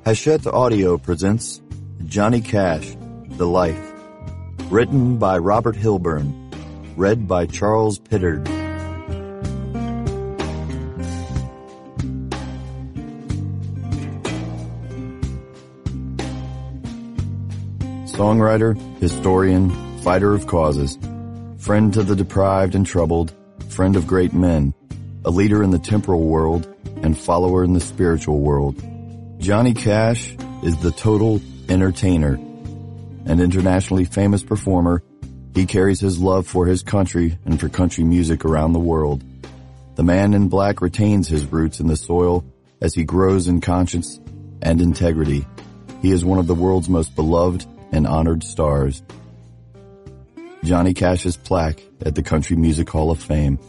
Hachette Audio presents Johnny Cash, The Life. Written by Robert Hilburn. Read by Charles Pittard. Songwriter, historian, fighter of causes, friend to the deprived and troubled, friend of great men, a leader in the temporal world and follower in the spiritual world. Johnny Cash is the total entertainer. An internationally famous performer, he carries his love for his country and for country music around the world. The man in black retains his roots in the soil as he grows in conscience and integrity. He is one of the world's most beloved and honored stars. Johnny Cash's plaque at the Country Music Hall of Fame.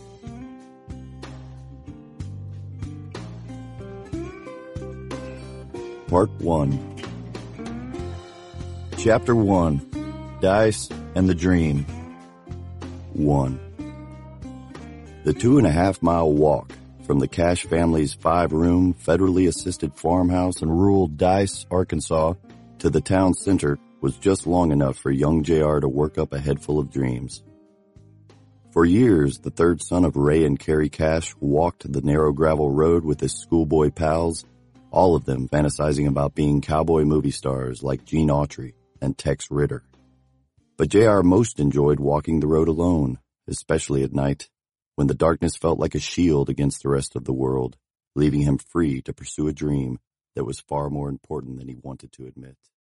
Part 1. Chapter 1. Dice and the Dream. 1. The 2.5-mile walk from the Cash family's 5-room, federally assisted farmhouse in rural Dice, Arkansas, to the town center was just long enough for young J.R. to work up a head full of dreams. For years, the third son of Ray and Carrie Cash walked the narrow gravel road with his schoolboy pals, all of them fantasizing about being cowboy movie stars like Gene Autry and Tex Ritter. But J.R. most enjoyed walking the road alone, especially at night, when the darkness felt like a shield against the rest of the world, leaving him free to pursue a dream that was far more important than he wanted to admit.